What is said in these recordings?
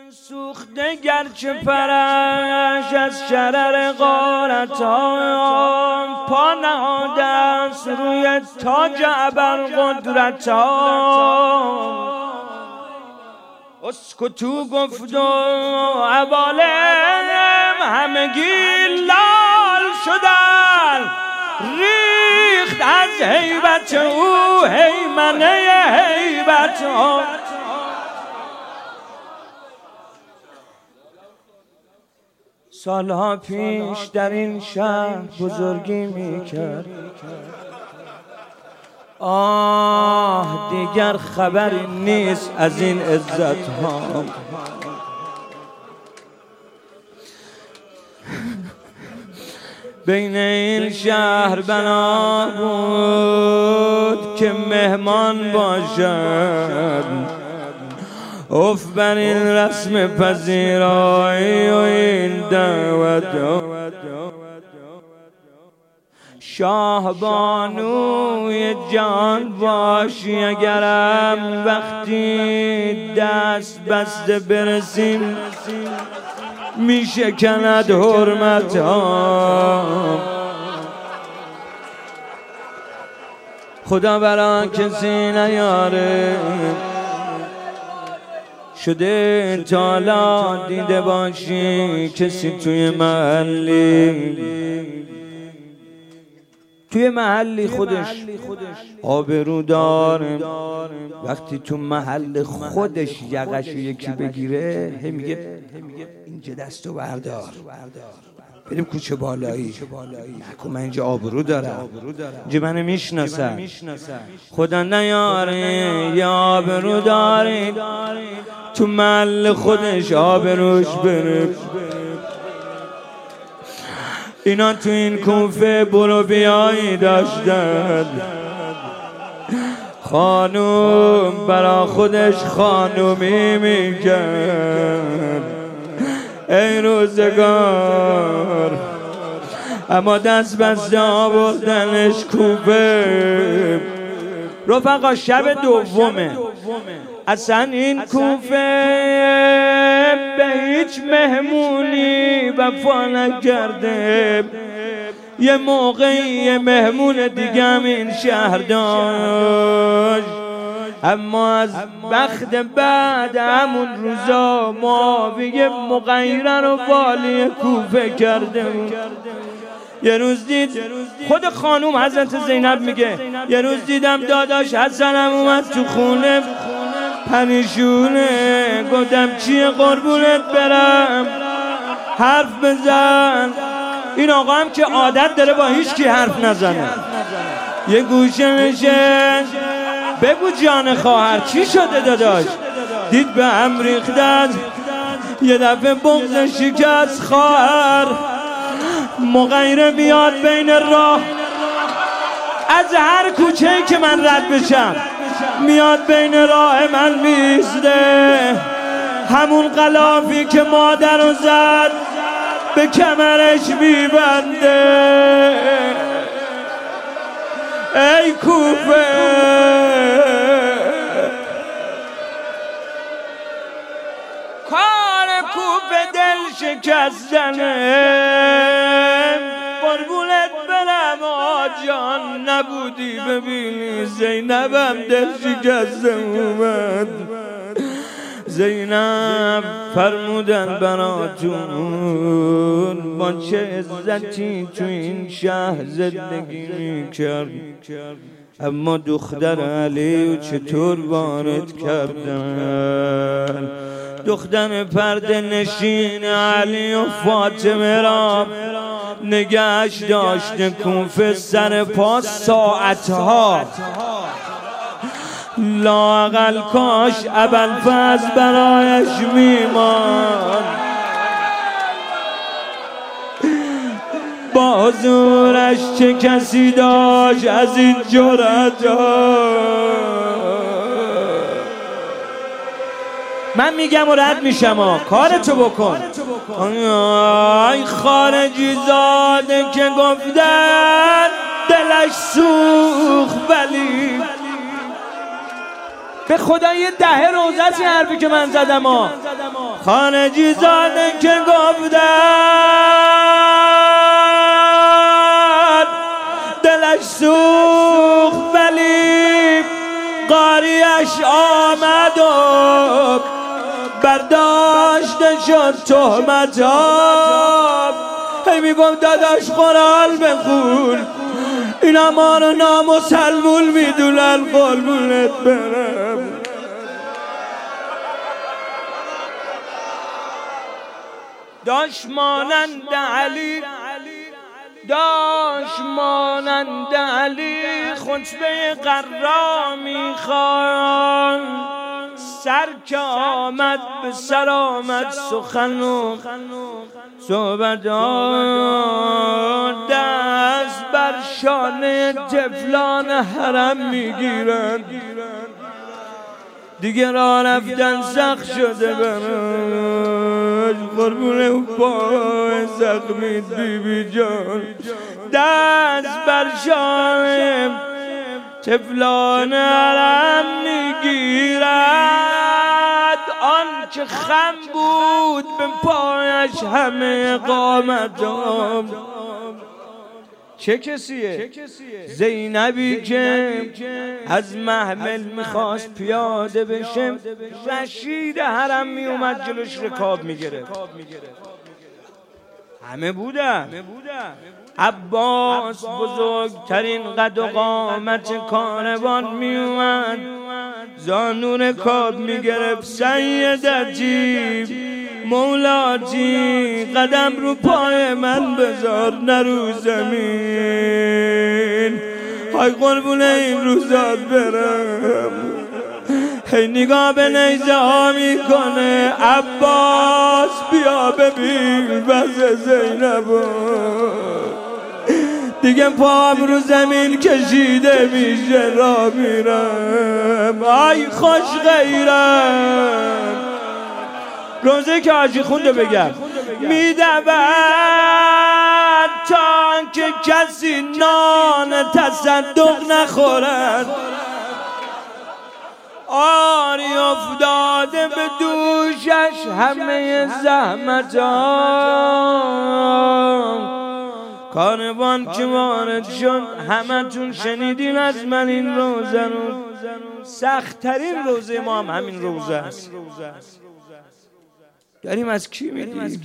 سوخته گرچه پرش از شرر غارتان، پا نهاده است روی تاج ابرقدرتان. اسکتو گفت و عوالم همگی لال شدن، ریخت از هیبت او هیمنه هیبت. سالها پیش در این شهر بزرگی میکرد، آه دیگر خبری نیست از این عزت ها. بین این شهر بنا بود که مهمان باشد، اف بر این رسم پذیرایی و این دعوت. شاه بانوی جان باشی اگرم وقتی دست بسته برسیم می شکند حرمت ها. خدا برا کسی نیاره، شده تالا دیده باشی کسی توی محلی خودش آبرو داره، وقتی تو محل خودش یقش یکی بگیره میگه اینجا دستو بردار بریم کوچه بالایی، نکن من اینجا آبرو دارم، اینجا منو میشناسم. خدا نیاره یا آبرو داره تو محل خودش آبروش بره. اینا تو این کوفه برو بیایی داشتن، خانوم برا خودش خانومی میکرد ای روزگار، اما دست بسته آوردنش کوفه. رفقا شب دومه، اصلا این کوفه به هیچ مهمونی وفا نکرده. یه موقعی یه مهمون دیگه هم این شهر داشت، اما از بخت بعد همون روزا معاویه مغیره رو والی کوفه کرده بود. یه روز دید خود خانوم حضرت زینب میگه یه روز دیدم داداش حسنم اومد تو خونه پریشونه، گفتم چیه قربونت برم حرف بزن. این آقا هم که عادت داره با هیچ کی حرف نزنه، یه گوشه نشست بگو جان خواهر چی شده داداش. دید به هم ریختن، یه دفعه بغض شکست خواهر مغیره بیاد بین راه، از هر کوچه‌ای که من رد بشم میاد بین راه من میسته، همون غلافی که مادر رو زد به کمرش میبنده. ای کوفه کار کوفه دل شکستنه، قربونت برم آجان نبودی ببینی زینبم دل شکسته اومد. زینب فرمودن براتون با چه عزتی تو این شهر زندگی میکرد، اما دختر علی چطور وارد کردن. دختر پرده نشین علی و فاطمه را نگهش داشته کوفه سر پا ساعتها، لااقل کاش ابوالفضل برایش میمان. با حضورش چه کسی داشت از این جرأت ها. من میگم و رد میشم کارتو بکن. آی خارجی زاده که گفتن دلش سوخت ولی به خدا یه 10 روزه است این حرفی که من زدم ها. خارجی زاده که گفتن دلش سوخت ولی قاریش آمد و برداشته شد تهمت‌ها. هی میگم داداش قرآن بخون، اینا ما رو نامسلمون میدونن، قربونت برم. داش مانند علی، داش مانند علی خطبه قرا میخوان، سر که آمد به سر آمد سخن و صحبت، دست بر شانه طفلان حرم میگیرن. دیگه راه رفتن سخت شده براش، قربون پای زخمی بیبی جان. دست بر شانه طفلان حرم میگیرد، آن که خم بود به پایش همه قامتم. چه کسیه؟ زینبی که از محمل میخواست پیاده بشه، رشید حرم میومد جلوش رکاب میگرفت. همه بودن. عباس بزرگترین قد و قامت کاروان میومد، زانو رکاب میگرفت. سیدتی مولاتی قدم رو پای من بذار نرو زمین، های قربون این روزات برم. هی نگاه به نیزه ها میکنه، عباس بیا ببین وضع زینبو. دیگه پام رو زمین کشیده میشه را میرم. آی خوش غیرم. روزه که حاجی خونده بگم میدود تا که کسی نان تصدق نخورد، آری افتاده به دوشش همه زحمتان. کاروان که وارد شد، همه تون شنیدین از من این روزه رو. سخت ترین روزه ما هم همین روزه است. داریم از کی میگیم؟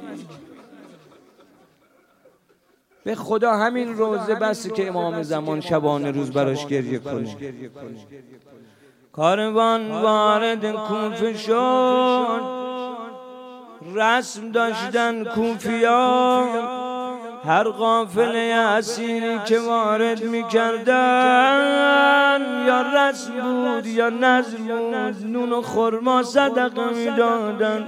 به خدا همین روزه بس که امام زمان شبانه روز براش گریه کنه. کاروان وارد کوفه شد، رسم داشتن کوفیان، هر قافله اسیری که وارد میکردن یا رسم بود یا نذر بود، نون و خرما صدقه میدادن.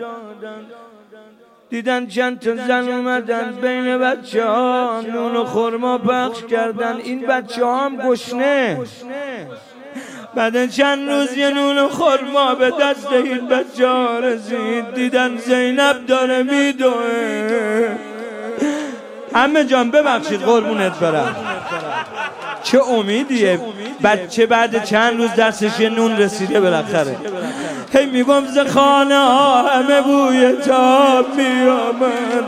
دیدن چند تا زن اومدن بین بچه ها نون و خرما پخش کردن. این بچه ها هم گشنه. بعد چند روز یه نون و خرما به دست این بچه ها رسید، دیدن زینب داره میدوه. همه جان ببخشید قربونت برم. چه امیدیه بچه بعد چند روز دستش یه نون رسیده بالاخره. هی میگم ز خانه ها همه بوی تاب میامد.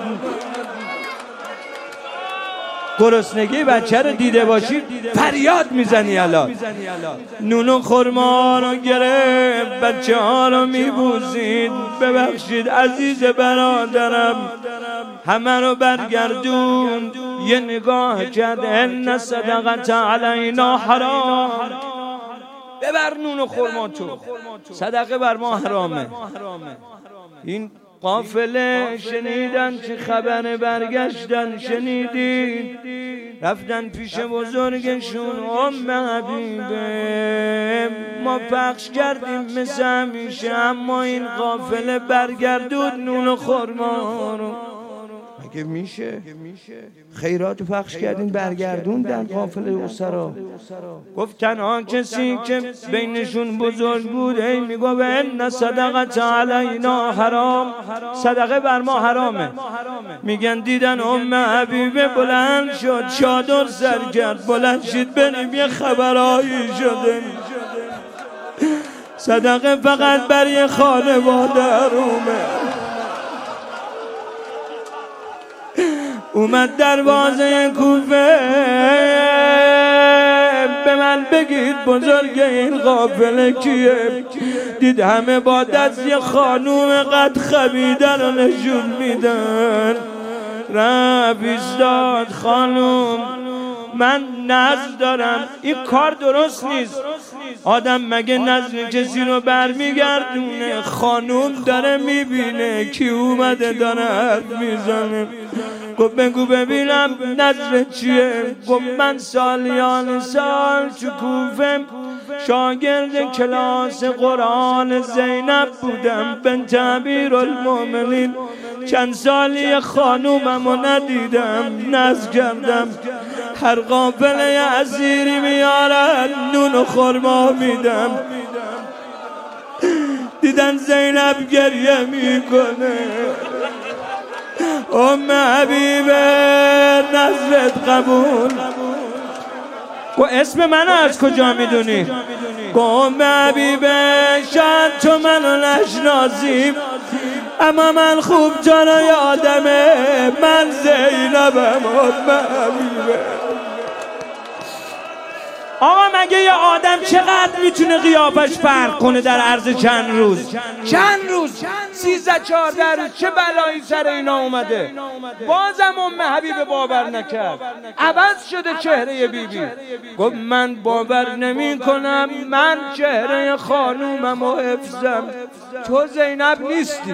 گرسنگی بچه رو دیده باشی فریاد میزنی الان. نون و خرما رو گرفت، بچه ها رو میبوسید. ببخشید عزیز برادرم، همه رو برگردون، یه نگاه کرد. ان صدقت علینا حرام. ببر نون و خرما تو، صدقه بر ما حرامه. این قافله شنیدن چه خبر، برگشتن شنیدید، رفتن پیش بزرگشون. حبیبه ما پخش کردیم مثل همیشه، اما این قافله برگردود نون و خرما رو. مگه میشه؟ خیرات پخش کردین برگردوندن قافله اسرا. گفت تنها کسی که بینشون بزرگ بود ای میگفت ان صدقت علینا حرام، صدقه بر ما حرامه. میگن دیدن حبیبه بلند شد، چادر سر کرد، بلند شد بریم یه خبرایی شده. صدقه فقط برای خانواده اومد دروازه کوفه. به من بگید بزرگ این قافله کیه؟ دید همه با دست یه خانوم قد خمیده رو نشون میدن. رفت ایستاد. خانوم من نذر دارم. این کار درست نیست. آدم مگه نذر کسی رو برمیگردونه؟ خانوم داره میبینه کی اومده داره حرف میزنه. گفت بگو ببینم نذر چیه؟ گفت من سالیان سال تو کوفه شاگرد کلاس قرآن زینب بودم بنت امیرالمومنین. چند سالی خانوممو ندیدم. نذر کردم هر قافله اسیری میارن نون و خرما میدم. دیدن زینب گریه میکنه. ام حبیبه نذرت قبول. گو اسم منو از کجا میدونی؟ گو ام حبیبه شاید تو منو نشناسیم اما من خوب تو رو یادمه. من زینبم ام حبیبه. آقا مگه یه آدم چقدر میتونه قیافش فرق کنه در عرض چند روز؟ چند روز 13-14 روز چه بلایی سر اینا اومده؟ بازم ام حبیبه باور نکرد. عوض شده چهره بیبی. گفت من باور نمی کنم. من چهره خانومم و حفظم. تو زینب نیستی.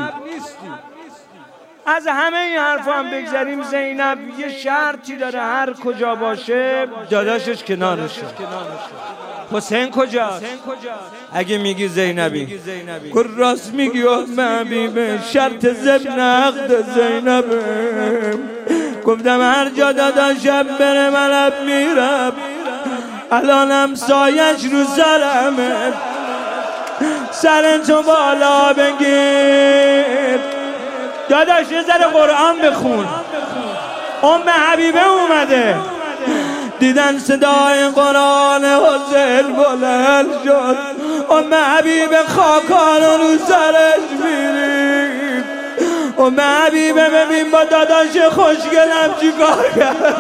از همه این حرفا هم بگذاریم. زینب یه شرطی داره هر کجا باشه داداشش کنارشه. حسین کجاست؟ اگه میگی زینبی گفت راست میگی ام حبیبه. شرط ضمن عقد زینبه. گفتم هر جا داداشم بره منم میرم. الانم سایش رو سرمه. سر تو بالا بگیر داداش یه ذره قرآن بخون. ام حبیبه اومده. دیدن صدای قرآن حسین بلند شد. ام حبیبه خاکان رو سرش میریم. ام حبیبه ببین با داداش خوشگلم چی کار کرد.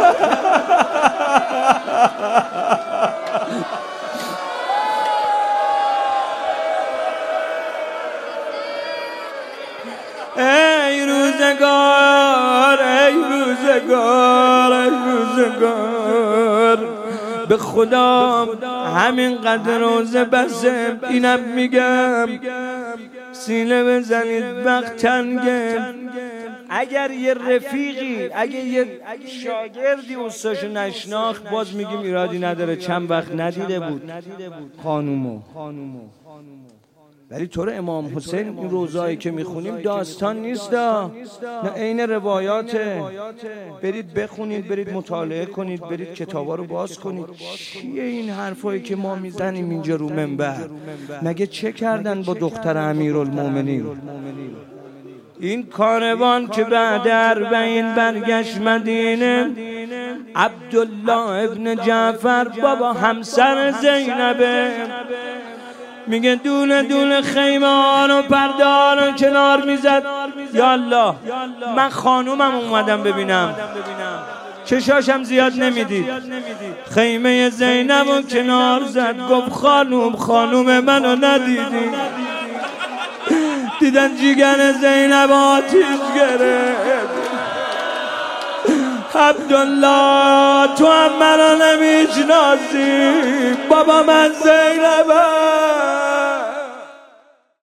ای روزگار ای روزگار ای روزگار. به خدا همین قدر روزه بسه. اینم میگم سینه بزنید وقت تنگه. اگر یه رفیقی اگه یه شاگردی استاشو نشناخت باز میگیم ایرادی نداره. چند وقت ندیده بود خانومو. ولی طور امام حسین این روزایی که میخونیم داستان نیست، نه عین روایاته. برید بخونید، برید مطالعه کنید، برید کتابا رو باز کنید. چیه این حرفایی که ما میزنیم اینجا رو منبر؟ مگه چه کردن با دختر امیرالمومنین؟ این کاروان که بعد 40 برگشت مدینه، عبدالله ابن جعفر بابا همسر زینبه، میگه دونه دونه خیمه ها رو پرده ها رو کنار میزد. یا الله من خانومم اومدم ببینم، چشاشم زیاد نمیدید. خیمه زینب رو کنار زد، گفت خانوم منو ندیدی؟ دیدن جیگر زینب آتیش گرفت. عبدالله تو هم منو نمیشناسی؟ بابا من زینبم.